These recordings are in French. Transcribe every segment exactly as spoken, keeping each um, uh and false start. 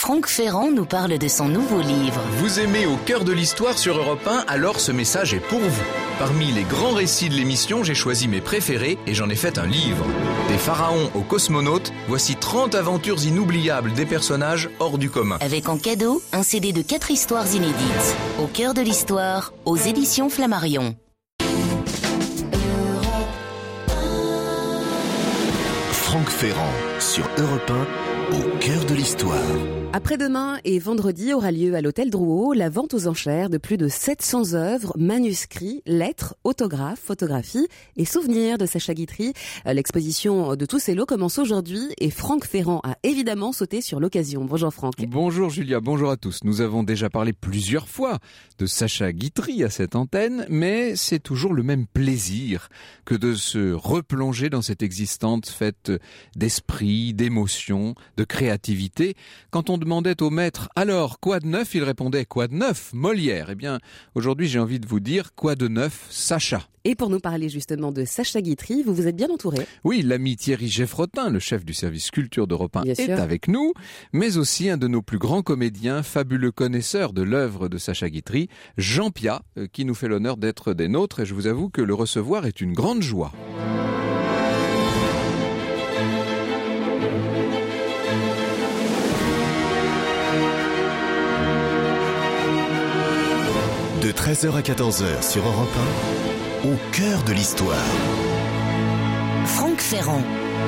Franck Ferrand nous parle de son nouveau livre. Vous aimez Au cœur de l'histoire sur Europe un, alors ce message est pour vous. Parmi les grands récits de l'émission, j'ai choisi mes préférés et j'en ai fait un livre. Des pharaons aux cosmonautes, voici trente aventures inoubliables des personnages hors du commun. Avec en cadeau, un C D de quatre histoires inédites. Au cœur de l'histoire, aux éditions Flammarion. Franck Ferrand sur Europe un, au cœur de l'histoire. Après-demain et vendredi aura lieu à l'hôtel Drouot la vente aux enchères de plus de sept cents œuvres, manuscrits, lettres, autographes, photographies et souvenirs de Sacha Guitry. L'exposition de tous ces lots commence aujourd'hui et Franck Ferrand a évidemment sauté sur l'occasion. Bonjour Franck. Bonjour Julia, bonjour à tous. Nous avons déjà parlé plusieurs fois de Sacha Guitry à cette antenne, mais c'est toujours le même plaisir que de se replonger dans cette existence faite d'esprit, d'émotion, de créativité. Quand on demandait au maître « Alors, quoi de neuf ?» il répondait « Quoi de neuf ? Molière ». Eh bien, aujourd'hui, j'ai envie de vous dire « Quoi de neuf ? Sacha ». Et pour nous parler justement de Sacha Guitry, vous vous êtes bien entouré. Oui, l'ami Thierry Geffrotin, le chef du service culture d'Europe un, est sûr. avec nous, mais aussi un de nos plus grands comédiens, fabuleux connaisseur de l'œuvre de Sacha Guitry, Jean Piat, qui nous fait l'honneur d'être des nôtres, et je vous avoue que le recevoir est une grande joie. De treize heures à quatorze heures sur Europe un, au cœur de l'histoire. Franck Ferrand.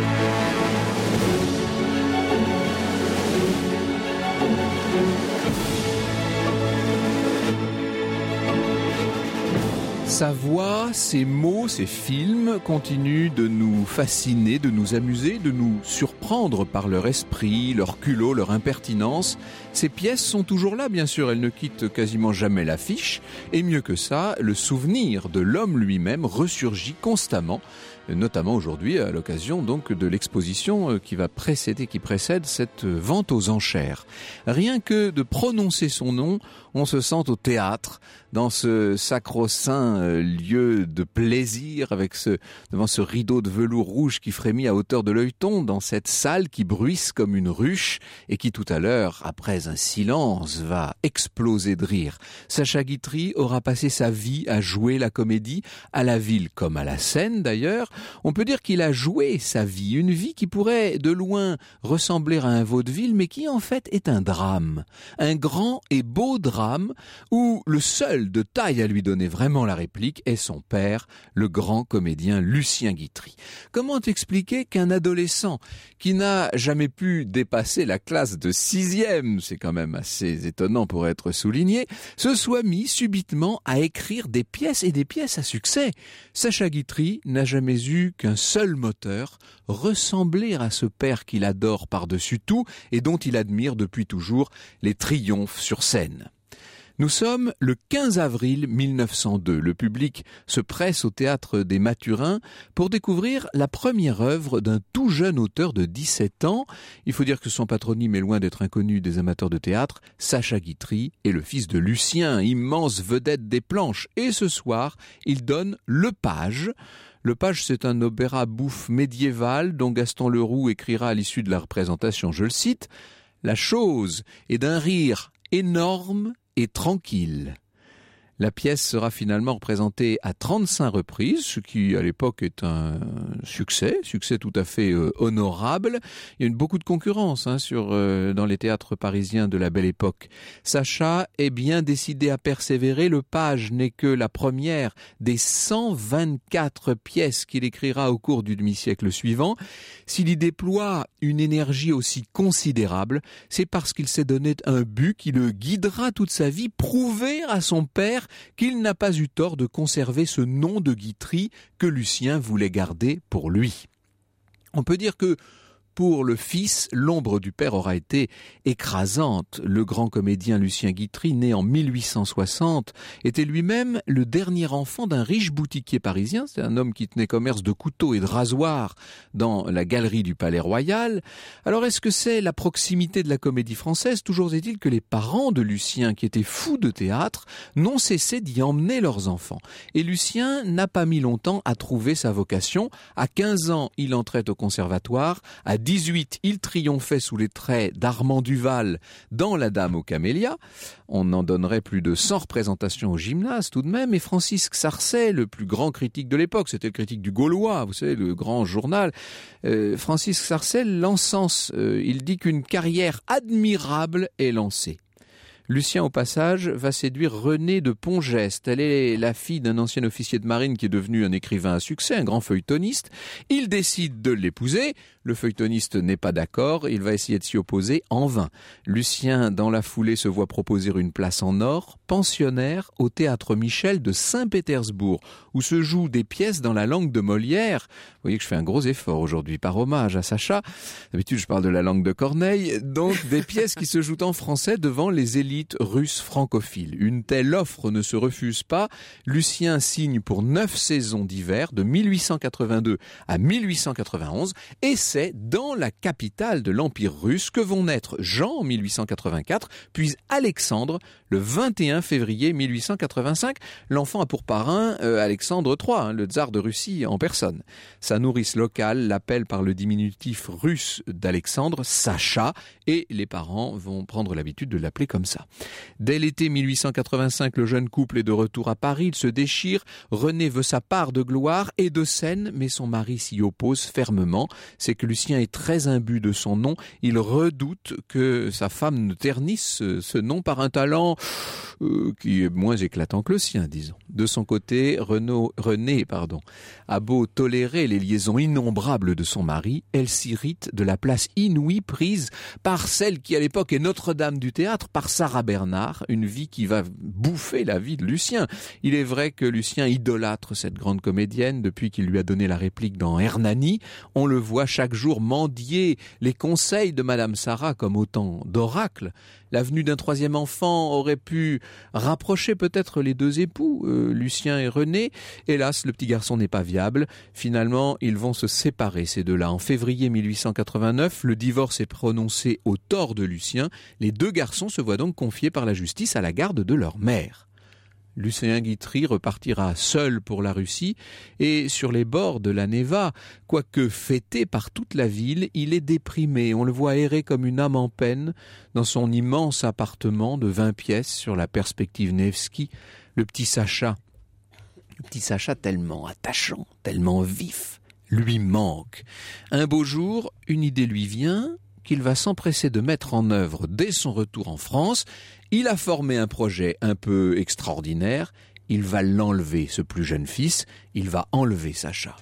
Sa voix, ses mots, ses films continuent de nous fasciner, de nous amuser, de nous surprendre par leur esprit, leur culot, leur impertinence. Ces pièces sont toujours là, bien sûr, elles ne quittent quasiment jamais l'affiche. Et mieux que ça, le souvenir de l'homme lui-même ressurgit constamment, notamment aujourd'hui à l'occasion donc de l'exposition qui va précéder, qui précède cette vente aux enchères. Rien que de prononcer son nom, on se sent au théâtre, dans ce sacro-saint lieu de plaisir, avec ce, devant ce rideau de velours rouge qui frémit à hauteur de l'œilleton, dans cette salle qui bruisse comme une ruche et qui tout à l'heure, après un silence, va exploser de rire. Sacha Guitry aura passé sa vie à jouer la comédie, à la ville comme à la scène d'ailleurs. On peut dire qu'il a joué sa vie, une vie qui pourrait de loin ressembler à un vaudeville, mais qui en fait est un drame. Un grand et beau drame où le seul de taille à lui donner vraiment la réplique est son père, le grand comédien Lucien Guitry. Comment expliquer qu'un adolescent qui n'a jamais pu dépasser la classe de sixième, c'est quand même assez étonnant pour être souligné, se soit mis subitement à écrire des pièces et des pièces à succès? Sacha Guitry n'a jamais eu qu'un seul moteur, ressembler à ce père qu'il adore par-dessus tout et dont il admire depuis toujours les triomphes sur scène. Nous sommes le quinze avril mille neuf cent deux. Le public se presse au théâtre des Mathurins pour découvrir la première œuvre d'un tout jeune auteur de dix-sept ans. Il faut dire que son patronyme est loin d'être inconnu des amateurs de théâtre. Sacha Guitry est le fils de Lucien, immense vedette des planches. Et ce soir, il donne Le Page. Le Page, c'est un opéra bouffe médiéval dont Gaston Leroux écrira à l'issue de la représentation, je le cite, « La chose est d'un rire énorme et tranquille ». La pièce sera finalement représentée à trente-cinq reprises, ce qui à l'époque est un succès, succès tout à fait euh, honorable. Il y a eu beaucoup de concurrence hein, sur, euh, dans les théâtres parisiens de la Belle Époque. Sacha est bien décidé à persévérer. Le Page n'est que la première des cent vingt-quatre pièces qu'il écrira au cours du demi-siècle suivant. S'il y déploie une énergie aussi considérable, c'est parce qu'il s'est donné un but qui le guidera toute sa vie, prouver à son père qu'il n'a pas eu tort de conserver ce nom de Guitry que Lucien voulait garder pour lui. On peut dire que pour le fils, l'ombre du père aura été écrasante. Le grand comédien Lucien Guitry, né en mille huit cent soixante, était lui-même le dernier enfant d'un riche boutiquier parisien. C'est un homme qui tenait commerce de couteaux et de rasoirs dans la galerie du Palais Royal. Alors est-ce que c'est la proximité de la comédie française? Toujours est-il que les parents de Lucien, qui étaient fous de théâtre, n'ont cessé d'y emmener leurs enfants. Et Lucien n'a pas mis longtemps à trouver sa vocation. À quinze ans, il entrait au conservatoire. À dix-huit, il triomphait sous les traits d'Armand Duval dans La Dame aux Camélias. On en donnerait plus de cent représentations au gymnase tout de même. Et Francis Sarcey, le plus grand critique de l'époque, c'était le critique du Gaulois, vous savez, le grand journal. Euh, Francis Sarcey l'encense. Euh, il dit qu'une carrière admirable est lancée. Lucien, au passage, va séduire Renée de Pongeste. Elle est la fille d'un ancien officier de marine qui est devenu un écrivain à succès, un grand feuilletoniste. Il décide de l'épouser. Le feuilletoniste n'est pas d'accord. Il va essayer de s'y opposer en vain. Lucien, dans la foulée, se voit proposer une place en or, pensionnaire au Théâtre Michel de Saint-Pétersbourg, où se jouent des pièces dans la langue de Molière. Vous voyez que je fais un gros effort aujourd'hui par hommage à Sacha. D'habitude, je parle de la langue de Corneille. Donc, des pièces qui se jouent en français devant les élites russe francophile. Une telle offre ne se refuse pas. Lucien signe pour neuf saisons d'hiver, de mille huit cent quatre-vingt-deux à mille huit cent quatre-vingt-onze, et c'est dans la capitale de l'Empire russe que vont naître Jean en mille huit cent quatre-vingt-quatre, puis Alexandre le vingt et un février mille huit cent quatre-vingt-cinq. L'enfant a pour parrain euh, Alexandre trois, hein, le tsar de Russie en personne. Sa nourrice locale l'appelle par le diminutif russe d'Alexandre, Sacha, et les parents vont prendre l'habitude de l'appeler comme ça. Dès l'été mille huit cent quatre-vingt-cinq, le jeune couple est de retour à Paris, il se déchire. Renée veut sa part de gloire et de scène, mais son mari s'y oppose fermement. C'est que Lucien est très imbu de son nom. Il redoute que sa femme ne ternisse ce, ce nom par un talent euh, qui est moins éclatant que le sien, disons. De son côté, Renaud, Renée pardon, a beau tolérer les liaisons innombrables de son mari, elle s'irrite de la place inouïe prise par celle qui à l'époque est Notre-Dame du théâtre, par Sarah Bernard, une vie qui va bouffer la vie de Lucien. Il est vrai que Lucien idolâtre cette grande comédienne depuis qu'il lui a donné la réplique dans Hernani. On le voit chaque jour mendier les conseils de Madame Sarah comme autant d'oracles. La venue d'un troisième enfant aurait pu rapprocher peut-être les deux époux, euh, Lucien et Renée. Hélas, le petit garçon n'est pas viable. Finalement, ils vont se séparer, ces deux-là. En février mille huit cent quatre-vingt-neuf, le divorce est prononcé au tort de Lucien. Les deux garçons se voient donc confiés par la justice à la garde de leur mère. Lucien Guitry repartira seul pour la Russie et sur les bords de la Neva, quoique fêté par toute la ville, il est déprimé. On le voit errer comme une âme en peine dans son immense appartement de vingt pièces sur la perspective Nevski. Le petit Sacha, le petit Sacha tellement attachant, tellement vif, lui manque. Un beau jour, une idée lui vient qu'il va s'empresser de mettre en œuvre dès son retour en France. Il a formé un projet un peu extraordinaire. Il va l'enlever, ce plus jeune fils. Il va enlever Sacha.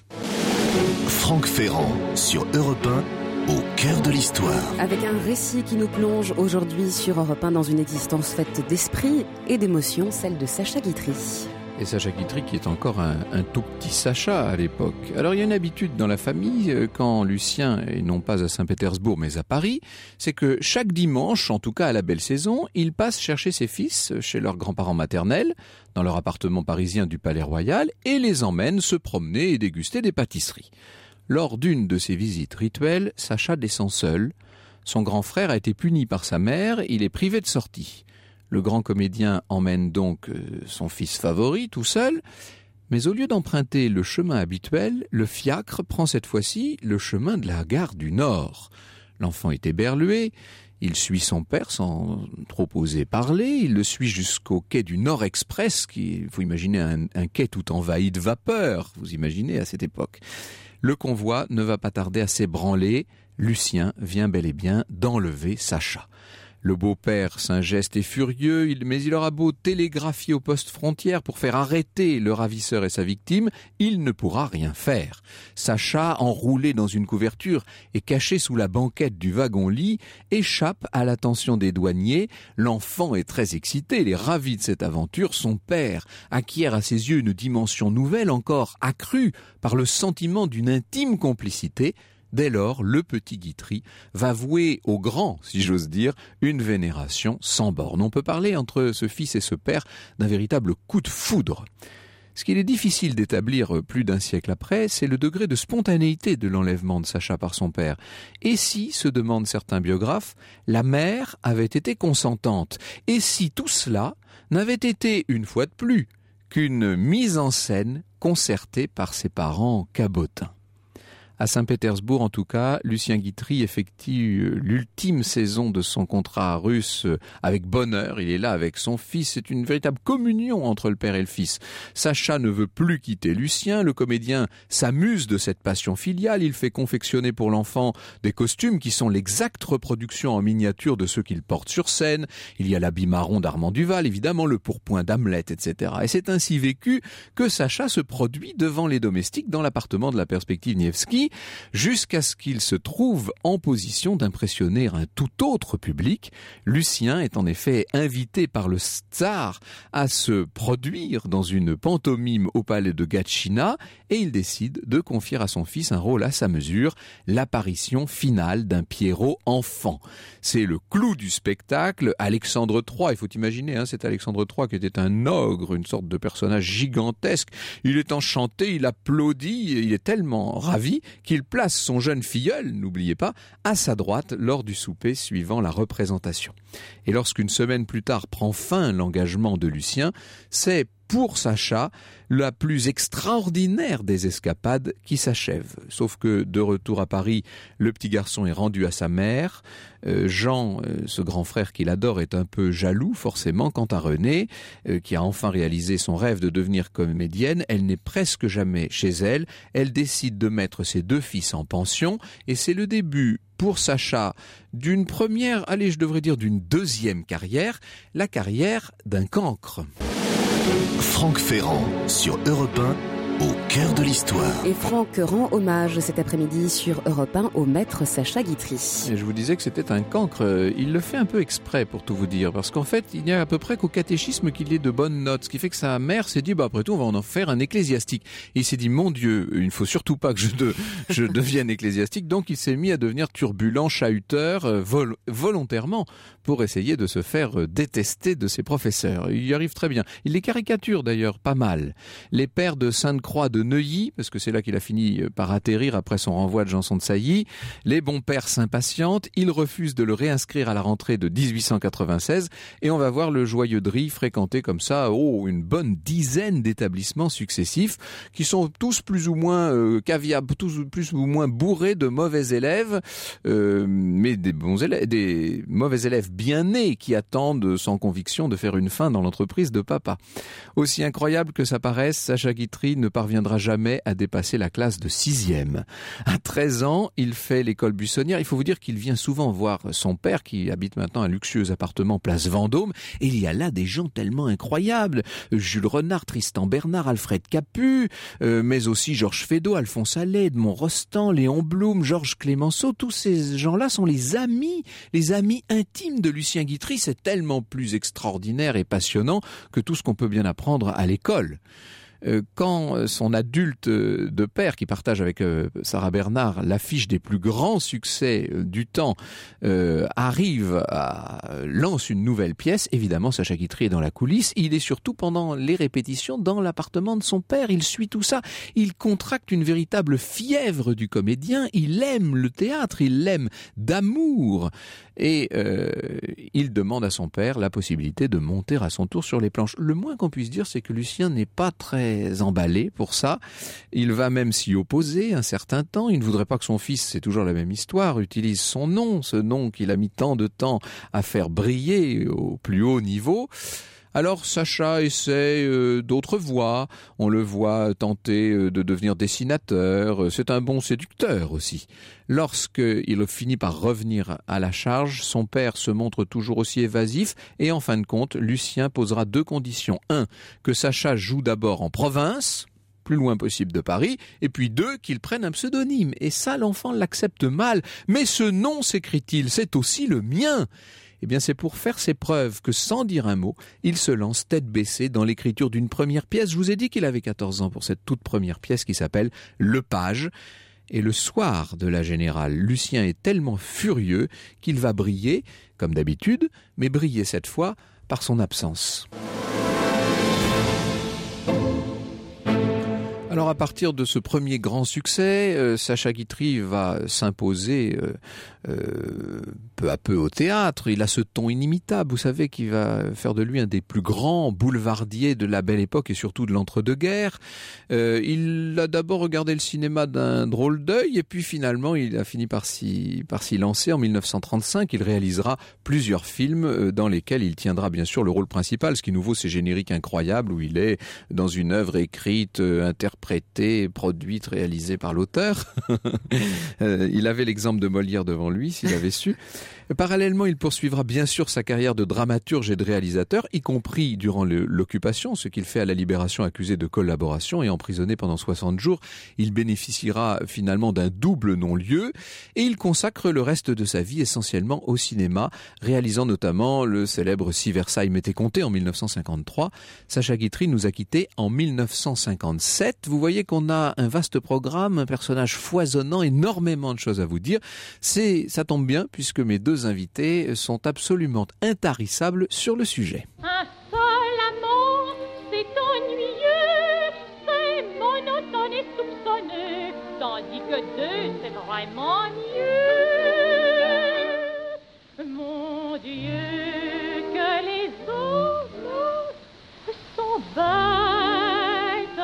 Franck Ferrand, sur Europe un, au cœur de l'histoire. Avec un récit qui nous plonge aujourd'hui sur Europe un dans une existence faite d'esprit et d'émotions, celle de Sacha Guitry. Et Sacha Guitry qui est encore un, un tout petit Sacha à l'époque. Alors il y a une habitude dans la famille, quand Lucien est non pas à Saint-Pétersbourg mais à Paris, c'est que chaque dimanche, en tout cas à la belle saison, il passe chercher ses fils chez leurs grands-parents maternels, dans leur appartement parisien du Palais Royal, et les emmène se promener et déguster des pâtisseries. Lors d'une de ces visites rituelles, Sacha descend seul. Son grand frère a été puni par sa mère, il est privé de sortie. Le grand comédien emmène donc son fils favori tout seul, mais au lieu d'emprunter le chemin habituel, le fiacre prend cette fois-ci le chemin de la gare du Nord. L'enfant est éberlué, il suit son père sans trop oser parler, il le suit jusqu'au quai du Nord Express, qui, vous imaginez un, un quai tout envahi de vapeur, vous imaginez à cette époque. Le convoi ne va pas tarder à s'ébranler, Lucien vient bel et bien d'enlever Sacha. Le beau-père Saint-Geste est furieux, il, mais il aura beau télégraphier au poste frontière pour faire arrêter le ravisseur et sa victime, il ne pourra rien faire. Sacha, enroulé dans une couverture et caché sous la banquette du wagon-lit, échappe à l'attention des douaniers. L'enfant est très excité, il est ravi de cette aventure. Son père acquiert à ses yeux une dimension nouvelle, encore accrue par le sentiment d'une intime complicité. Dès lors, le petit Guitry va vouer au grand, si j'ose dire, une vénération sans borne. On peut parler entre ce fils et ce père d'un véritable coup de foudre. Ce qu'il est difficile d'établir plus d'un siècle après, c'est le degré de spontanéité de l'enlèvement de Sacha par son père. Et si, se demandent certains biographes, la mère avait été consentante? Et si tout cela n'avait été, une fois de plus, qu'une mise en scène concertée par ses parents cabotins? À Saint-Pétersbourg, en tout cas, Lucien Guitry effectue l'ultime saison de son contrat russe avec bonheur. Il est là avec son fils. C'est une véritable communion entre le père et le fils. Sacha ne veut plus quitter Lucien. Le comédien s'amuse de cette passion filiale. Il fait confectionner pour l'enfant des costumes qui sont l'exacte reproduction en miniature de ceux qu'il porte sur scène. Il y a l'habit marron d'Armand Duval, évidemment, le pourpoint d'Hamlet, et cetera. Et c'est ainsi vécu que Sacha se produit devant les domestiques dans l'appartement de la perspective Nievski, jusqu'à ce qu'il se trouve en position d'impressionner un tout autre public. Lucien est en effet invité par le tsar à se produire dans une pantomime au palais de Gatchina et il décide de confier à son fils un rôle à sa mesure, l'apparition finale d'un Pierrot enfant. C'est le clou du spectacle. Alexandre trois, il faut imaginer, hein, c'est Alexandre trois qui était un ogre, une sorte de personnage gigantesque. Il est enchanté, il applaudit, il est tellement ravi qu'il place son jeune filleul, n'oubliez pas, à sa droite lors du souper suivant la représentation. Et lorsqu'une semaine plus tard prend fin l'engagement de Lucien, c'est pour Sacha la plus extraordinaire des escapades qui s'achève. Sauf que de retour à Paris, le petit garçon est rendu à sa mère. Euh, Jean, euh, ce grand frère qu'il adore, est un peu jaloux forcément quant à Renée, euh, qui a enfin réalisé son rêve de devenir comédienne. Elle n'est presque jamais chez elle. Elle décide de mettre ses deux fils en pension et c'est le début pour Sacha d'une première, allez je devrais dire d'une deuxième carrière, la carrière d'un cancre. Franck Ferrand sur Europe un, au cœur de l'histoire. Et Franck rend hommage cet après-midi sur Europe un au maître Sacha Guitry. Et je vous disais que c'était un cancre. Il le fait un peu exprès pour tout vous dire, parce qu'en fait, il n'y a à peu près qu'au catéchisme qu'il ait de bonnes notes, ce qui fait que sa mère s'est dit, bah après tout, on va en faire un ecclésiastique. Et il s'est dit, mon Dieu, il ne faut surtout pas que je, de, je devienne ecclésiastique, donc il s'est mis à devenir turbulent, chahuteur, vol, volontairement, pour essayer de se faire détester de ses professeurs. Il y arrive très bien. Il les caricature d'ailleurs pas mal. Les pères de Sainte-Croix de Neuilly, parce que c'est là qu'il a fini par atterrir après son renvoi de Janson de Sailly, les bons pères s'impatientent, ils refusent de le réinscrire à la rentrée de dix-huit cent quatre-vingt-seize et on va voir le joyeux Dry fréquenter comme ça oh, une bonne dizaine d'établissements successifs qui sont tous plus ou moins euh, caviables, tous plus ou moins bourrés de mauvais élèves, euh, mais des bons élèves, des mauvais élèves bien nés qui attendent sans conviction de faire une fin dans l'entreprise de papa. Aussi incroyable que ça paraisse, Sacha Guitry ne parviendra jamais à dépasser la classe de sixième. À treize ans, il fait l'école buissonnière. Il faut vous dire qu'il vient souvent voir son père qui habite maintenant un luxueux appartement place Vendôme et il y a là des gens tellement incroyables. Jules Renard, Tristan Bernard, Alfred Capu, euh, mais aussi Georges Feydeau, Alphonse Allais, Edmond Rostand, Léon Blum, Georges Clémenceau. Tous ces gens-là sont les amis, les amis intimes de Lucien Guitry. C'est tellement plus extraordinaire et passionnant que tout ce qu'on peut bien apprendre à l'école. Quand son adulte de père, qui partage avec Sarah Bernard l'affiche des plus grands succès du temps, euh, arrive à lance une nouvelle pièce, évidemment Sacha Guitry est dans la coulisse, il est surtout pendant les répétitions dans l'appartement de son père, il suit tout ça, il contracte une véritable fièvre du comédien, il aime le théâtre, il l'aime d'amour et euh, il demande à son père la possibilité de monter à son tour sur les planches. Le moins qu'on puisse dire, c'est que Lucien n'est pas très emballé pour ça. Il va même s'y opposer un certain temps. Il ne voudrait pas que son fils, c'est toujours la même histoire, utilise son nom, ce nom qu'il a mis tant de temps à faire briller au plus haut niveau. Alors Sacha essaie euh, d'autres voies, on le voit tenter euh, de devenir dessinateur, c'est un bon séducteur aussi. Lorsqu'il finit par revenir à la charge, son père se montre toujours aussi évasif et en fin de compte, Lucien posera deux conditions. Un, que Sacha joue d'abord en province, plus loin possible de Paris, et puis deux, qu'il prenne un pseudonyme. Et ça, l'enfant l'accepte mal. Mais ce nom, s'écrie-t-il, c'est aussi le mien. Eh bien, c'est pour faire ses preuves que, sans dire un mot, il se lance tête baissée dans l'écriture d'une première pièce. Je vous ai dit qu'il avait quatorze ans pour cette toute première pièce qui s'appelle Le Page. Et le soir de la Générale, Lucien est tellement furieux qu'il va briller, comme d'habitude, mais briller cette fois par son absence. Alors à partir de ce premier grand succès, euh, Sacha Guitry va s'imposer euh, euh, peu à peu au théâtre. Il a ce ton inimitable, vous savez, qui va faire de lui un des plus grands boulevardiers de la Belle Époque et surtout de l'entre-deux-guerres. Euh, il a d'abord regardé le cinéma d'un drôle d'œil et puis finalement il a fini par s'y, par s'y lancer. En mille neuf cent trente-cinq, il réalisera plusieurs films dans lesquels il tiendra bien sûr le rôle principal. Ce qui nous vaut ces génériques incroyables où il est dans une œuvre écrite, interprétée, interprétée, produite, réalisée par l'auteur. euh, il avait l'exemple de Molière devant lui, s'il avait su. Parallèlement, il poursuivra bien sûr sa carrière de dramaturge et de réalisateur, y compris durant le, l'occupation, ce qu'il fait à la Libération accusé de collaboration et emprisonné pendant soixante jours. Il bénéficiera finalement d'un double non-lieu et il consacre le reste de sa vie essentiellement au cinéma, réalisant notamment le célèbre Si Versailles m'était compté en mille neuf cent cinquante-trois. Sacha Guitry nous a quittés en mille neuf cent cinquante-sept. Vous voyez qu'on a un vaste programme, un personnage foisonnant, énormément de choses à vous dire. C'est, ça tombe bien puisque mes deux invités sont absolument intarissables sur le sujet. Un seul amour, c'est ennuyeux, c'est monotone et soupçonneux, tandis que deux, c'est vraiment mieux. Mon Dieu, que les hommes sont bêtes,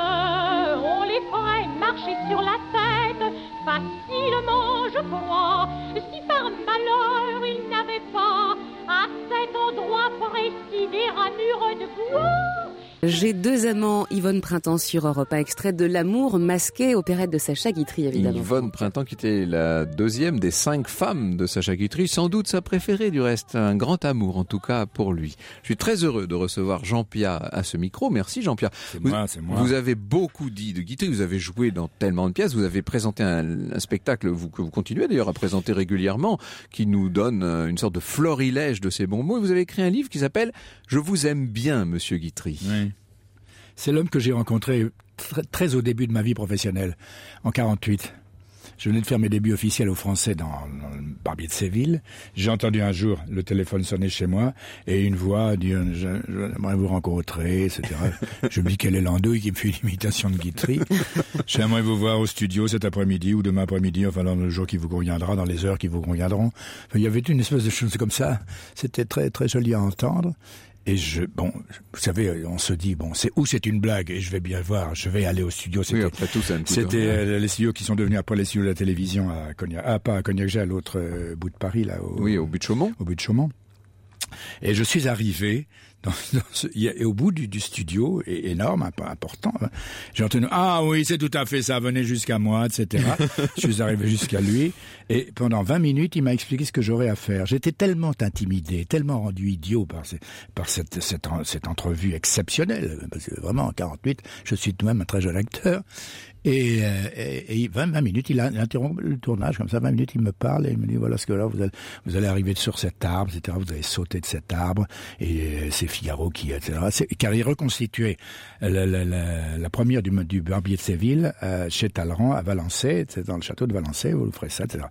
on les ferait marcher sur la tête, facilement, je crois, si par malheur il n'avait pas à cet endroit précis des ramures de bois. J'ai deux amants, Yvonne Printemps sur Europe un, extrait de L'amour masqué, opérette de Sacha Guitry évidemment. Yvonne Printemps qui était la deuxième des cinq femmes de Sacha Guitry, sans doute sa préférée du reste, un grand amour en tout cas pour lui. Je suis très heureux de recevoir Jean Piat à ce micro, merci Jean Piat. C'est vous, moi, c'est moi. Vous avez beaucoup dit de Guitry, vous avez joué dans tellement de pièces, vous avez présenté un, un spectacle vous, que vous continuez d'ailleurs à présenter régulièrement, qui nous donne une sorte de florilège de ces bons mots, et vous avez écrit un livre qui s'appelle « Je vous aime bien, Monsieur Guitry ». Oui. C'est l'homme que j'ai rencontré très, très au début de ma vie professionnelle, en quarante-huit. Je venais de faire mes débuts officiels au Français dans, dans le Barbier de Séville. J'ai entendu un jour le téléphone sonner chez moi et une voix dire « J'aimerais vous rencontrer, et cetera » Je me dis quelle est l'andouille qui me fait une imitation de Guitry. « J'aimerais vous voir au studio cet après-midi ou demain après-midi, enfin dans le jour qui vous conviendra, dans les heures qui vous conviendront. » Enfin, il y avait une espèce de chose comme ça. C'était très très joli à entendre. Et je, bon, vous savez, on se dit, bon, c'est où c'est une blague, et je vais bien voir, je vais aller au studio. C'était, oui, après tout, c'est un coup c'était euh, les studios qui sont devenus après les studios de la télévision à Cognac, ah, pas à Cognac-Jalles, à l'autre euh, bout de Paris, là. Au, oui, au but de Chaumont. Au but de Chaumont. Et je suis arrivé dans, dans ce, et au bout du, du studio, et, énorme, important, j'ai entendu « Ah oui, c'est tout à fait ça, venez jusqu'à moi, et cetera » Je suis arrivé jusqu'à lui, et pendant vingt minutes, il m'a expliqué ce que j'aurais à faire. J'étais tellement intimidé, tellement rendu idiot par, ces, par cette, cette, cette entrevue exceptionnelle, parce que vraiment, en quarante-huit, je suis tout de même un très jeune acteur. Et, et, et vingt, vingt minutes, il a interrompu le tournage, comme ça, vingt minutes, il me parle et il me dit, voilà ce que là, vous allez, vous allez arriver sur cet arbre, et cetera, vous allez sauter de cet arbre, et c'est Figaro qui, et cetera. C'est, car il reconstituait la, la, la, la première du, du Barbier de Séville, euh, chez Talleyrand, à Valençay, dans le château de Valençay, vous ferez ça, et cetera.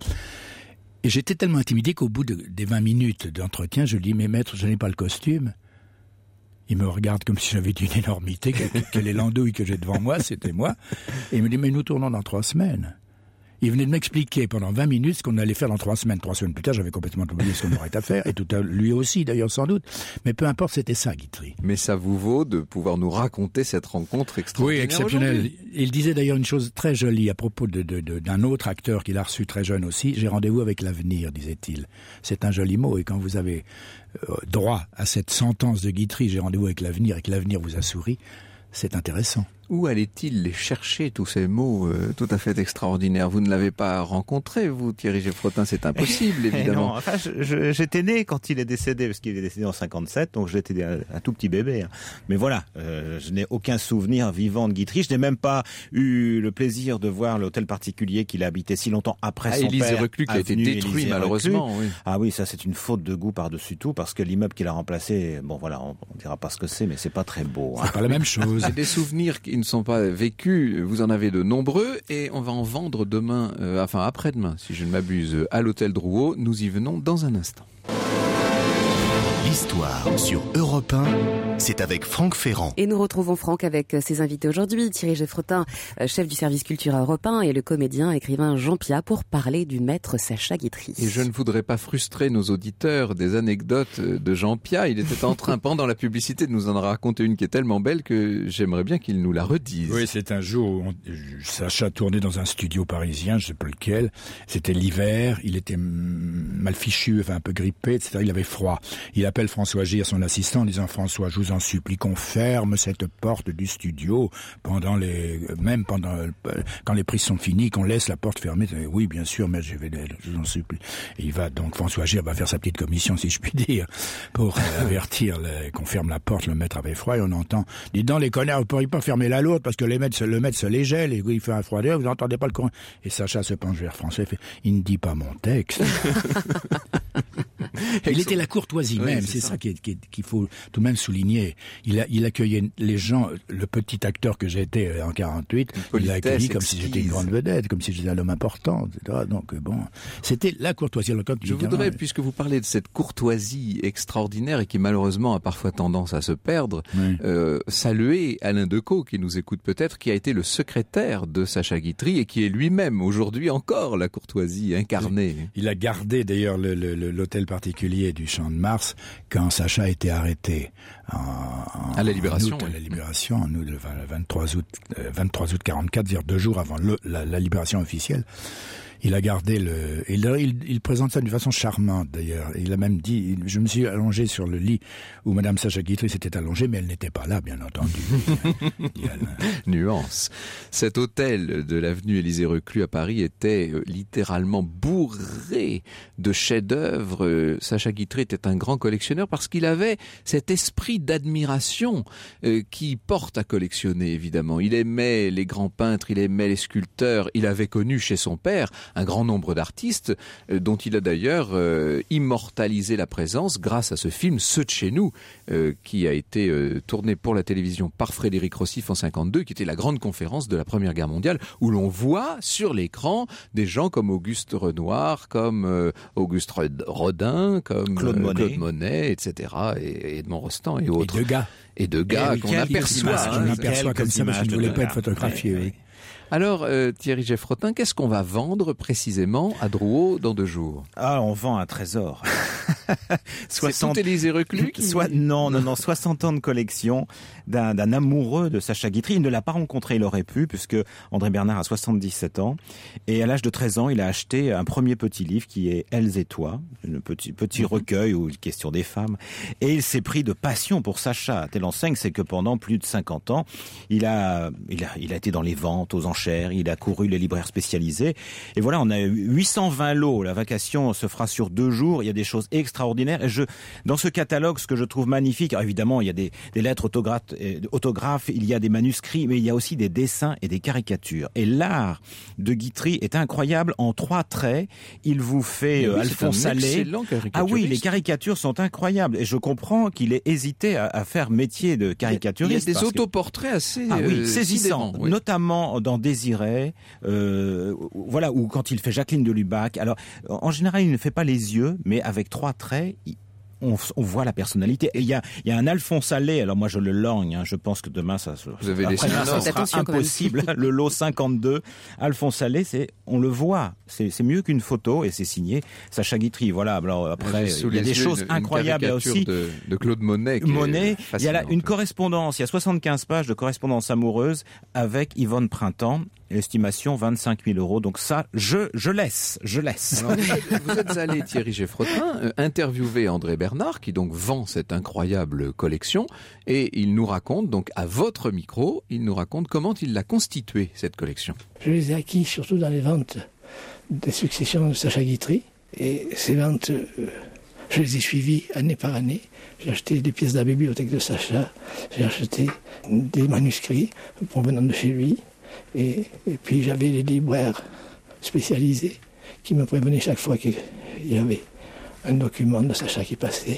Et j'étais tellement intimidé qu'au bout de, des vingt minutes d'entretien, je lui dis, mais maître, je n'ai pas le costume. Il me regarde comme si j'avais une énormité, quelle est l'andouille que j'ai devant moi, c'était moi. Et il me dit, mais nous tournons dans trois semaines. Il venait de m'expliquer pendant vingt minutes ce qu'on allait faire dans trois semaines. Trois semaines plus tard, j'avais complètement oublié ce qu'on aurait à faire, et tout à lui aussi d'ailleurs sans doute. Mais peu importe, c'était ça, Guitry. Mais ça vous vaut de pouvoir nous raconter cette rencontre extraordinaire. Oui, exceptionnelle. Il disait d'ailleurs une chose très jolie à propos de, de, de, d'un autre acteur qu'il a reçu très jeune aussi. J'ai rendez-vous avec l'avenir, disait-il. C'est un joli mot, et quand vous avez euh, droit à cette sentence de Guitry, j'ai rendez-vous avec l'avenir, et que l'avenir vous a souri, c'est intéressant. Où allait-il les chercher, tous ces mots euh, tout à fait extraordinaires? Vous ne l'avez pas rencontré, vous, Thierry Geffrotin, c'est impossible, évidemment. Non, enfin, je, je, j'étais né quand il est décédé, parce qu'il est décédé en cinquante-sept, donc j'étais un, un tout petit bébé. Hein. Mais voilà, euh, je n'ai aucun souvenir vivant de Guitry. Je n'ai même pas eu le plaisir de voir l'hôtel particulier qu'il a habité si longtemps après ah, son Élysée père. Reclus, qui a été détruit, malheureusement. Oui. Ah oui, ça c'est une faute de goût par-dessus tout, parce que l'immeuble qu'il a remplacé, bon voilà, on, on dira pas ce que c'est, mais c'est pas très beau. C'est hein. pas la même chose. C'est des souvenirs qui ne sont pas vécus. Vous en avez de nombreux et on va en vendre demain, euh, enfin après-demain, si je ne m'abuse, à l'hôtel Drouot. Nous y venons dans un instant. L'histoire Histoire sur Europe un, c'est avec Franck Ferrand. Et nous retrouvons Franck avec ses invités aujourd'hui, Thierry Geffrotin, chef du service culture à Europe un, et le comédien écrivain Jean Piat pour parler du maître Sacha Guitry. Et je ne voudrais pas frustrer nos auditeurs des anecdotes de Jean Piat. Il était en train, pendant la publicité, de nous en raconter une qui est tellement belle que j'aimerais bien qu'il nous la redise. Oui, c'est un jour où on, Sacha tournait dans un studio parisien, je ne sais pas lequel. C'était l'hiver, il était mal fichu, enfin un peu grippé, et cetera. Il avait froid. Il appelle François Gir, son assistant, en disant « François, je vous en supplie qu'on ferme cette porte du studio pendant les, même pendant, quand les prises sont finies, qu'on laisse la porte fermée. » Oui, bien sûr, mais je vais, je vous en supplie. Et il va, donc François Gir va faire sa petite commission, si je puis dire, pour euh, avertir le, qu'on ferme la porte, le maître avait froid, et on entend « Dites donc les connards, vous pourriez pas fermer la lourde parce que les maîtres, le maître se les gèle, et il fait un froid d'air, vous n'entendez pas le courant. » Et Sacha se penche vers François et fait « Il ne dit pas mon texte. » Il était la courtoisie oui, même, c'est, c'est ça, ça qu'il, qu'il faut tout de même souligner. Il, a, il accueillait les gens, le petit acteur que j'étais en quarante-huit, il l'a accueilli comme exquise. Si j'étais une grande vedette, comme si j'étais un homme important, et cetera. Donc bon, c'était la courtoisie. Je voudrais, puisque vous parlez de cette courtoisie extraordinaire et qui malheureusement a parfois tendance à se perdre, oui. euh, saluer Alain Decaux, qui nous écoute peut-être, qui a été le secrétaire de Sacha Guitry et qui est lui-même aujourd'hui encore la courtoisie incarnée. Il a gardé d'ailleurs le, le, le, l'hôtel particulier du Champ de Mars quand Sacha a été arrêté en, en, à la Libération, en août, oui. à la Libération, en août, le vingt-trois août, euh, vingt-trois août quarante-quatre, c'est-à-dire deux jours avant le, la, la libération officielle. Il a gardé le... Il, il, il présente ça d'une façon charmante, d'ailleurs. Il a même dit... Je me suis allongé sur le lit où Madame Sacha Guitry s'était allongée, mais elle n'était pas là, bien entendu. Nuance. Cet hôtel de l'avenue Élysée-Reclus à Paris était euh, littéralement bourré de chefs-d'œuvre. Euh, Sacha Guitry était un grand collectionneur parce qu'il avait cet esprit d'admiration euh, qui porte à collectionner, évidemment. Il aimait les grands peintres, il aimait les sculpteurs. Il avait connu chez son père un grand nombre d'artistes euh, dont il a d'ailleurs euh, immortalisé la présence grâce à ce film Ceux de chez nous euh, qui a été euh, tourné pour la télévision par Frédéric Rossif en cinquante-deux, qui était la grande conférence de la Première Guerre mondiale où l'on voit sur l'écran des gens comme Auguste Renoir, comme euh, Auguste Rodin, comme Claude, euh, Monet. Claude Monet, et cetera, et Edmond Rostand et autres. Et Degas. Et Degas, et qu'on aperçoit. Hein, on aperçoit comme ça parce que je ne voulais pas être photographié, oui. Alors, euh, Thierry Geffrotin, qu'est-ce qu'on va vendre précisément à Drouot dans deux jours ? Ah, on vend un trésor. soixante... C'est tout Élysée-Reclus qui... Soit, non, non, non, soixante ans de collection d'un, d'un amoureux de Sacha Guitry. Il ne l'a pas rencontré, il aurait pu, puisque André Bernard a soixante-dix-sept ans. Et à l'âge de treize ans, il a acheté un premier petit livre qui est Elles et toi, un petit, petit mmh. recueil où il est question des femmes. Et il s'est pris de passion pour Sacha. À telle enseigne, c'est que pendant plus de cinquante ans, il a, il a, il a été dans les ventes, aux enchères, il a couru les libraires spécialisés. Et voilà, on a huit cent vingt lots. La vacation se fera sur deux jours. Il y a des choses extraordinaires. Et je, dans ce catalogue, ce que je trouve magnifique, alors évidemment, il y a des, des lettres autographes, autographes, il y a des manuscrits, mais il y a aussi des dessins et des caricatures. Et l'art de Guitry est incroyable. En trois traits, il vous fait oui, Alphonse Allais. Ah oui, les caricatures sont incroyables. Et je comprends qu'il ait hésité à, à faire métier de caricaturiste. Il y a des autoportraits que... assez ah, oui, euh, saisissants, oui. notamment dans Désiré, euh, voilà, ou quand il fait Jacqueline de Lubac. Alors, en général, il ne fait pas les yeux, mais avec trois traits, il... On, on voit la personnalité. Et il y a, il y a un Alphonse Allais. Alors moi je le lorgne. Hein, je pense que demain ça, Vous avez après, ça, ça sera impossible. Le lot cinquante-deux. Alphonse Allais, c'est, on le voit. C'est, c'est mieux qu'une photo et c'est signé Sacha Guitry. Voilà. Alors après, il y a des choses une, incroyables. Il y a aussi de, de Claude Monet. Monet. Il y a là une correspondance. Il y a soixante-quinze pages de correspondance amoureuse avec Yvonne Printemps. Estimation vingt-cinq mille euros. Donc ça, je, je laisse, je laisse. Alors, vous êtes allé, Thierry Geffrotin, euh, interviewer André Bernard, qui donc vend cette incroyable collection, et il nous raconte, donc à votre micro, il nous raconte comment il l'a constituée, cette collection. Je les ai acquis surtout dans les ventes des successions de Sacha Guitry, et ces ventes, euh, je les ai suivies année par année. J'ai acheté des pièces de la bibliothèque de Sacha, j'ai acheté des manuscrits provenant de chez lui, Et, et puis j'avais les libraires spécialisés qui me prévenaient chaque fois qu'il y avait un document de Sacha qui passait.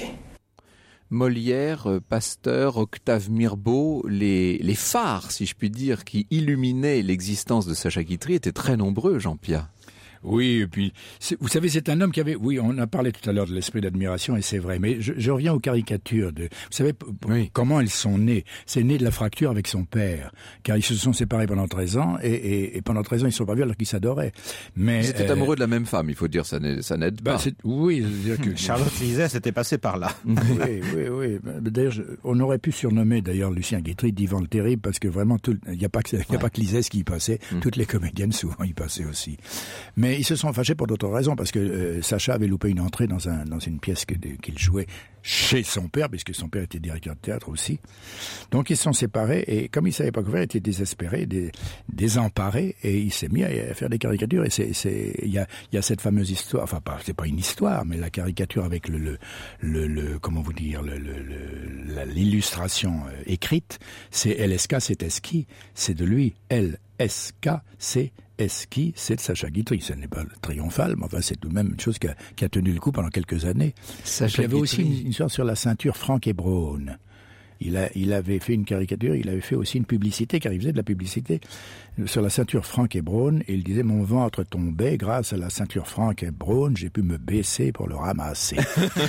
Molière, Pasteur, Octave Mirbeau, les, les phares, si je puis dire, qui illuminaient l'existence de Sacha Guitry étaient très nombreux, Jean Piat. Oui, et puis, c'est, vous savez, c'est un homme qui avait... Oui, on a parlé tout à l'heure de l'esprit d'admiration, et c'est vrai, mais je, je reviens aux caricatures. De, vous savez p- oui. comment elles sont nées? C'est né de la fracture avec son père, car ils se sont séparés pendant treize ans, et, et, et pendant treize ans, ils ne sont pas vus alors qu'ils s'adoraient. Mais ils étaient euh, amoureux de la même femme, il faut dire, ça, ça n'aide bah, pas. C'est, oui, c'est-à-dire que... Charlotte Lisset s'était passée par là. oui, oui, oui. D'ailleurs, je, on aurait pu surnommer d'ailleurs Lucien Guitry d'Ivan le Terrible, parce que vraiment, il n'y a pas que, y a ouais. pas que Lisset qui y passait, mmh. toutes les comédiennes souvent y passaient aussi. Mais ils se sont fâchés pour d'autres raisons, parce que euh, Sacha avait loupé une entrée dans, un, dans une pièce que, de, qu'il jouait chez son père, puisque son père était directeur de théâtre aussi. Donc ils se sont séparés, et comme il ne savait pas quoi faire, il était désespéré, dé, désemparé, et il s'est mis à, à faire des caricatures. Et c'est, c'est, il y a, il y a cette fameuse histoire, enfin pas, c'est pas une histoire, mais la caricature avec le, le, le, le comment vous dire, le, le, le, la, l'illustration euh, écrite, c'est L S K, c'est Eski, c'est de lui, L S K, c'est Eski, c'est de Sacha Guitry. Ce n'est pas le triomphal, mais enfin, c'est tout de même une chose qui a, qui a tenu le coup pendant quelques années. Sacha il y avait Guitry. aussi une, une histoire sur la ceinture Franck et Braun. Il, a, il avait fait une caricature, il avait fait aussi une publicité, car il faisait de la publicité sur la ceinture Franck et Braun, et il disait « Mon ventre tombait, grâce à la ceinture Franck et Braun, j'ai pu me baisser pour le ramasser. »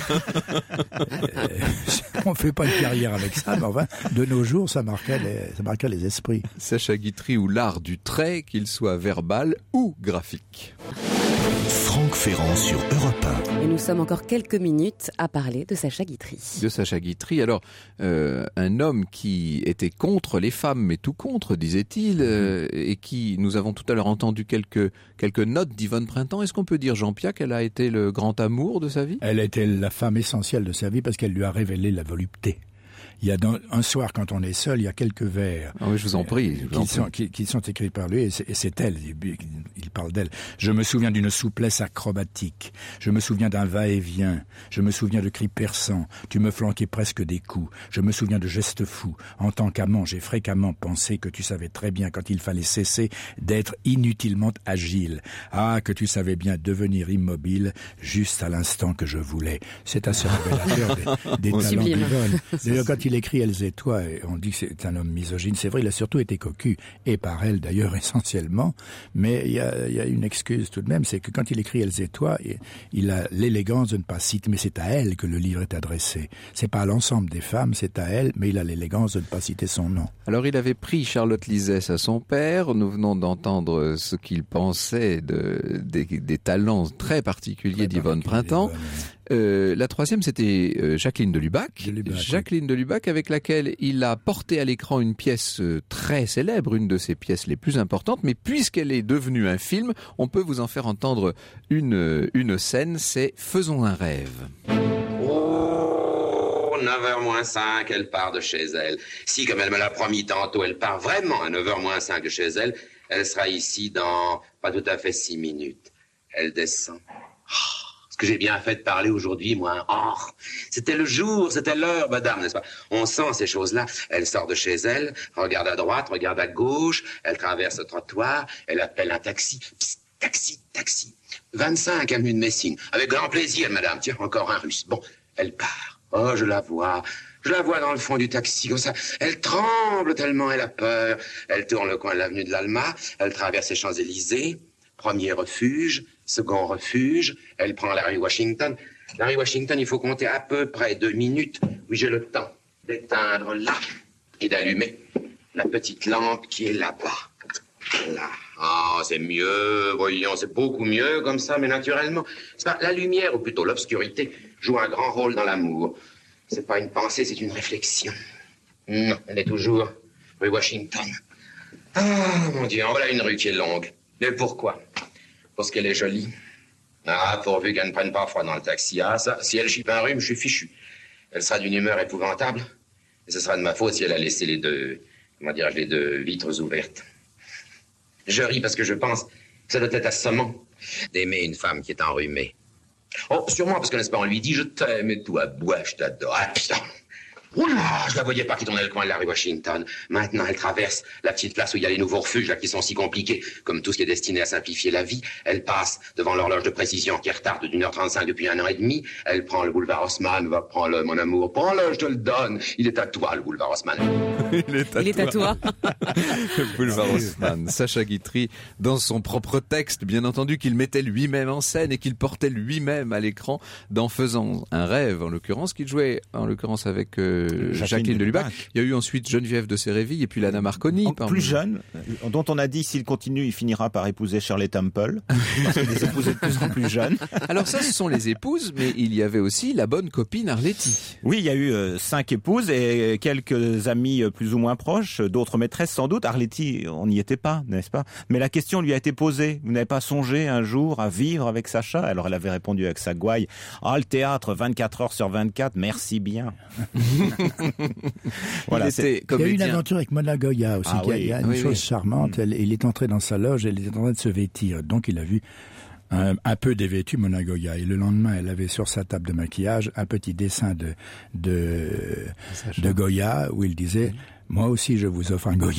euh, On ne fait pas une carrière avec ça, mais enfin, de nos jours, ça marquait les, ça marquait les esprits. Sacha Guitry, ou l'art du trait, qu'il soit verbal ou graphique. Franck Ferrand sur Europe un. Et nous sommes encore quelques minutes à parler de Sacha Guitry. De Sacha Guitry. Alors, euh, un homme qui était contre les femmes, mais tout contre, disait-il, euh, et qui, nous avons tout à l'heure entendu quelques, quelques notes d'Yvonne Printemps. Est-ce qu'on peut dire, Jean-Pierre, qu'elle a été le grand amour de sa vie? Elle a été la femme essentielle de sa vie parce qu'elle lui a révélé la volupté. Il y a dans, un soir, quand on est seul, il y a quelques vers. Ah oui, je vous en prie. Je vous en qui, sont, qui, qui sont écrits par lui, et c'est, et c'est elle. Il, il parle d'elle. Je me souviens d'une souplesse acrobatique. Je me souviens d'un va-et-vient. Je me souviens de cris perçants. Tu me flanquais presque des coups. Je me souviens de gestes fous. En tant qu'amant, j'ai fréquemment pensé que tu savais très bien quand il fallait cesser d'être inutilement agile. Ah, que tu savais bien devenir immobile juste à l'instant que je voulais. C'est assez révélateur des, des talents d'Yvonne. D'ailleurs, quand il écrit Elles et toi, et on dit que c'est un homme misogyne, c'est vrai, il a surtout été cocu, et par elle d'ailleurs essentiellement, mais il y a, il y a une excuse tout de même, c'est que quand il écrit Elles et toi, il, il a l'élégance de ne pas citer, mais c'est à elle que le livre est adressé. C'est pas à l'ensemble des femmes, c'est à elle, mais il a l'élégance de ne pas citer son nom. Alors il avait pris Charlotte Lisset à son père, nous venons d'entendre ce qu'il pensait de, des, des talents très particuliers très d'Yvonne Printemps. D'Yvonne, oui. Euh, la troisième, c'était euh, Jacqueline de Lubac. De Lubac Jacqueline oui. de Lubac, avec laquelle il a porté à l'écran une pièce euh, très célèbre, une de ses pièces les plus importantes. Mais puisqu'elle est devenue un film, on peut vous en faire entendre une, une scène, c'est Faisons un rêve. Oh, neuf heures moins cinq, elle part de chez elle. Si, comme elle me l'a promis tantôt, elle part vraiment à neuf heures moins cinq de chez elle, elle sera ici dans pas tout à fait six minutes. Elle descend. Oh. Que j'ai bien fait de parler aujourd'hui, moi. Oh, c'était le jour, c'était l'heure, madame, n'est-ce pas? On sent ces choses-là. Elle sort de chez elle, regarde à droite, regarde à gauche, elle traverse le trottoir, elle appelle un taxi. Psst, taxi, taxi. vingt-cinq avenue de Messine. Avec grand plaisir, madame. Tiens, encore un russe. Bon, elle part. Oh, je la vois. Je la vois dans le fond du taxi, comme ça. Elle tremble tellement elle a peur. Elle tourne le coin de l'avenue de l'Alma, elle traverse les Champs-Élysées. Premier refuge, second refuge, elle prend la rue Washington. La rue Washington, il faut compter à peu près deux minutes. Oui, j'ai le temps d'éteindre là et d'allumer la petite lampe qui est là-bas. Là. Ah, oh, c'est mieux, voyons, c'est beaucoup mieux comme ça, mais naturellement. C'est pas, la lumière, ou plutôt l'obscurité, joue un grand rôle dans l'amour. C'est pas une pensée, c'est une réflexion. Non, elle est toujours rue Washington. Ah, mon Dieu, en voilà une rue qui est longue. Mais pourquoi? Parce qu'elle est jolie. Ah, pourvu qu'elle ne prenne pas froid dans le taxi. Ah, ça, si elle chipe un rhume, je suis fichu. Elle sera d'une humeur épouvantable. Et ce sera de ma faute si elle a laissé les deux, comment dirais-je, les deux vitres ouvertes. Je ris parce que je pense que ça doit être assommant d'aimer une femme qui est enrhumée. Oh, sûrement parce que, n'est-ce pas, on lui dit « Je t'aime et toi, bois, je t'adore. » Ah, putain. Oula, je la voyais pas qui tournait le coin de la rue Washington. Maintenant, elle traverse la petite place où il y a les nouveaux refuges là qui sont si compliqués, comme tout ce qui est destiné à simplifier la vie. Elle passe devant l'horloge de précision qui retarde d'une heure trente-cinq depuis un an et demi. Elle prend le boulevard Haussmann. Va, prends-le, mon amour, prends-le, je te le donne. Il est à toi, le boulevard Haussmann. Il est à Il est à toi. Le boulevard Haussmann. Sacha Guitry, dans son propre texte, bien entendu, qu'il mettait lui-même en scène et qu'il portait lui-même à l'écran, dans Faisant un rêve, en l'occurrence, qu'il jouait, en l'occurrence, avec euh, Jacqueline, Jacqueline de Lubac. Il y a eu ensuite Geneviève de Séréville et puis Lana Marconi. En plus jeune, dont on a dit s'il continue, il finira par épouser Shirley Temple, parce que les épouses de plus en plus jeunes. Alors ça, ce sont les épouses, mais il y avait aussi la bonne copine Arletty. Oui, il y a eu euh, cinq épouses et quelques amis euh, plus ou moins proches, d'autres maîtresses sans doute. Arletty, on n'y était pas, n'est-ce pas? Mais la question lui a été posée. Vous n'avez pas songé un jour à vivre avec Sacha? Alors elle avait répondu avec sa gouaille, ah, le théâtre vingt-quatre heures sur vingt-quatre, merci bien. Voilà, il, était il y a eu une aventure avec Mona Goya aussi. Ah, il y a, oui. il y a une oui, chose oui. charmante. Mmh. Elle, il est entré dans sa loge, elle était en train de se vêtir. Donc il a vu un, un peu dévêtue Mona Goya. Et le lendemain, elle avait sur sa table de maquillage un petit dessin de, de, de Goya où il disait « Moi aussi, je vous offre un Goya. »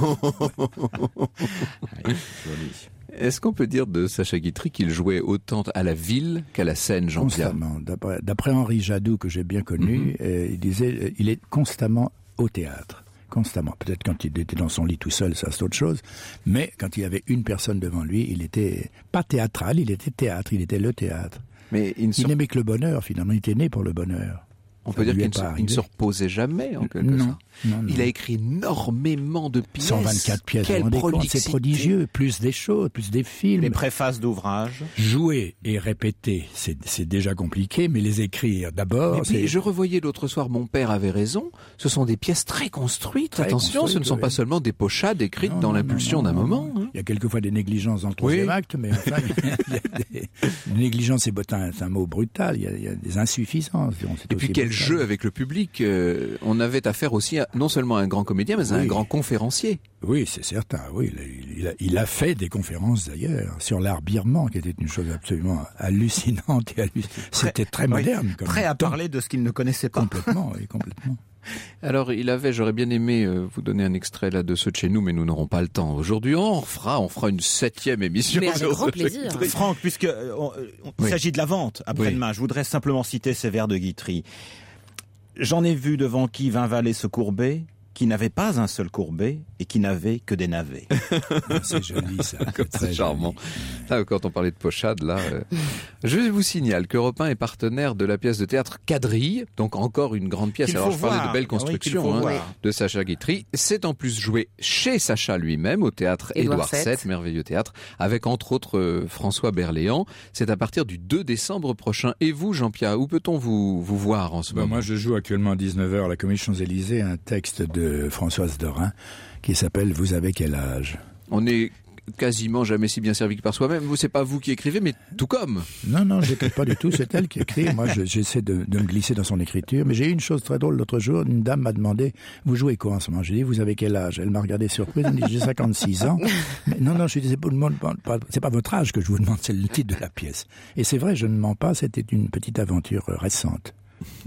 Est-ce qu'on peut dire de Sacha Guitry qu'il jouait autant à la ville qu'à la scène, Jean-Pierre? Constamment. D'après, d'après Henri Jadoux, que j'ai bien connu, mm-hmm. euh, il disait euh, il est constamment au théâtre. Constamment. Peut-être quand il était dans son lit tout seul, ça c'est autre chose. Mais quand il y avait une personne devant lui, il était pas théâtral, il était théâtre, il était le théâtre. Mais il, il sur... n'aimait que le bonheur, finalement. Il était né pour le bonheur. On ça peut dire qu'il ne, ne se reposait jamais, en quelque non, sorte. Non, non. Il a écrit énormément de pièces. cent vingt-quatre pièces. Quelle prolixité. C'est prodigieux. Plus des choses, plus des films. Les préfaces d'ouvrages. Jouer et répéter, c'est, c'est déjà compliqué, mais les écrire d'abord. Mais puis, c'est... je revoyais l'autre soir, mon père avait raison. Ce sont des pièces très construites. Très Attention, construites, ce ne sont oui. pas seulement des pochades écrites non, dans non, l'impulsion non, non, d'un non, moment. Non. Hein. Il y a quelquefois des négligences dans le troisième oui. acte, mais enfin, il y a des... négligence, c'est, c'est un mot brutal. Il y a, il y a des insuffisances. Et puis quel brutal. Jeu avec le public. Euh, on avait affaire aussi à, non seulement à un grand comédien, mais à oui. un grand conférencier. Oui, c'est certain. Oui, il, il, a, il a fait des conférences d'ailleurs sur l'art birman, qui était une chose absolument hallucinante et halluc... c'était très moderne. Oui, comme prêt à temps. Parler de ce qu'il ne connaissait pas. Complètement, oui, complètement. Alors, il avait, j'aurais bien aimé euh, vous donner un extrait là de ceux de chez nous, mais nous n'aurons pas le temps. Aujourd'hui, on fera, on fera une septième émission. Mais avec grand plaisir. Franck, puisque euh, on, on, il oui. s'agit de la vente après-demain, oui. je voudrais simplement citer ces vers de Guitry. J'en ai vu devant qui vingt valets se courber, qui n'avait pas un seul courbet et qui n'avait que des navets. C'est joli ça. C'est très charmant. Là, quand on parlait de pochade, là, euh... je vous signale qu'Europe un est partenaire de la pièce de théâtre Quadrille, donc encore une grande pièce. Qu'il Alors je parlais voir. de belles constructions oui, hein, de Sacha Guitry. C'est en plus joué chez Sacha lui-même au théâtre Édouard sept, merveilleux théâtre, avec entre autres euh, François Berléand. C'est à partir du deux décembre prochain. Et vous, Jean-Pierre, où peut-on vous, vous voir en ce ben moment? Moi, je joue actuellement à dix-neuf heures à la Comédie Champs-Élysées un texte de Françoise Dorin qui s'appelle « Vous avez quel âge ?» On est quasiment jamais si bien servi que par soi-même. Vous, c'est pas vous qui écrivez, mais tout comme. Non, non, j'écris pas du tout. C'est elle qui écrit. Moi, je, j'essaie de, de me glisser dans son écriture. Mais j'ai eu une chose très drôle l'autre jour. Une dame m'a demandé « Vous jouez quoi en ce moment ?» J'ai dit « Vous avez quel âge ?» Elle m'a regardé surprise. Elle m'a dit « J'ai cinquante-six ans. » Mais non, non, je lui dis « C'est pas votre âge que je vous demande, c'est le titre de la pièce. » Et c'est vrai, je ne mens pas. C'était une petite aventure récente.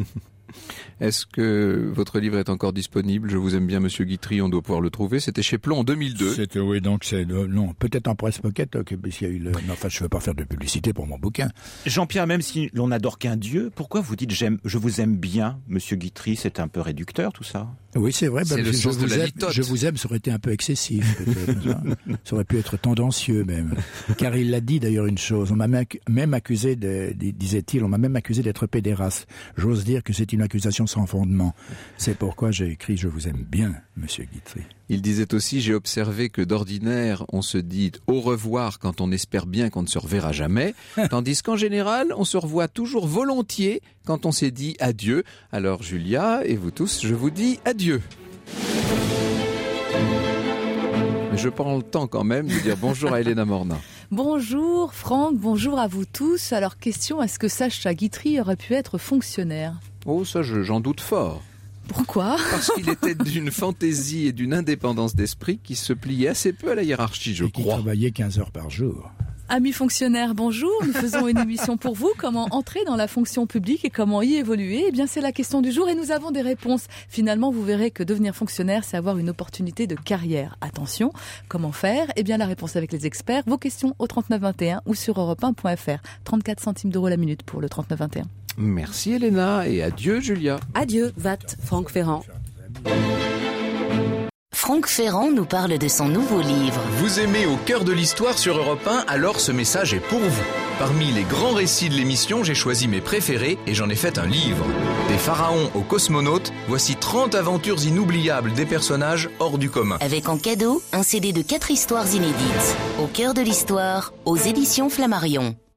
Est-ce que votre livre est encore disponible? Je vous aime bien, Monsieur Guitry, on doit pouvoir le trouver. C'était chez Plon en deux mille deux. C'était, oui, donc c'est, non, peut-être en presse pocket, okay, puisqu'il y a eu le, non, enfin, je veux pas faire de publicité pour mon bouquin. Jean-Pierre, même si l'on n'adore qu'un dieu, pourquoi vous dites j'aime, je vous aime bien, Monsieur Guitry? C'est un peu réducteur, tout ça. Oui, c'est vrai. C'est ben, le je, sens je de vous la aime, litote. Je vous aime, ça aurait été un peu excessif, peut-être. Ça aurait pu être tendancieux, même. Car il l'a dit, d'ailleurs, une chose. On m'a même accusé de, disait-il, on m'a même accusé d'être pédéraste. J'ose dire que c'est une accusation sans fondement. C'est pourquoi j'ai écrit « Je vous aime bien, Monsieur Guitry ». Il disait aussi « J'ai observé que d'ordinaire, on se dit au revoir quand on espère bien qu'on ne se reverra jamais, tandis qu'en général, on se revoit toujours volontiers quand on s'est dit adieu. Alors Julia et vous tous, je vous dis adieu. » Mais je prends le temps quand même de dire bonjour à Elena Morna. Bonjour Franck, bonjour à vous tous. Alors question, est-ce que Sacha Guitry aurait pu être fonctionnaire ? Oh, ça, je, j'en doute fort. Pourquoi ? Parce qu'il était d'une fantaisie et d'une indépendance d'esprit qui se pliait assez peu à la hiérarchie, je et crois. Et qui travaillait quinze heures par jour. Amis fonctionnaires, bonjour. Nous faisons une émission pour vous. Comment entrer dans la fonction publique et comment y évoluer? Eh bien, c'est la question du jour et nous avons des réponses. Finalement, vous verrez que devenir fonctionnaire, c'est avoir une opportunité de carrière. Attention, comment faire? Eh bien, la réponse avec les experts. Vos questions au trente-neuf vingt et un ou sur europe un point f r. trente-quatre centimes d'euros la minute pour le trente-neuf vingt et un. Merci Elena et adieu Julia. Adieu, Vat, Franck Ferrand. Franck Ferrand nous parle de son nouveau livre. Vous aimez Au cœur de l'histoire sur Europe un, alors ce message est pour vous. Parmi les grands récits de l'émission, j'ai choisi mes préférés et j'en ai fait un livre. Des pharaons aux cosmonautes, voici trente aventures inoubliables des personnages hors du commun. Avec en cadeau, un C D de quatre histoires inédites. Au cœur de l'histoire, aux éditions Flammarion.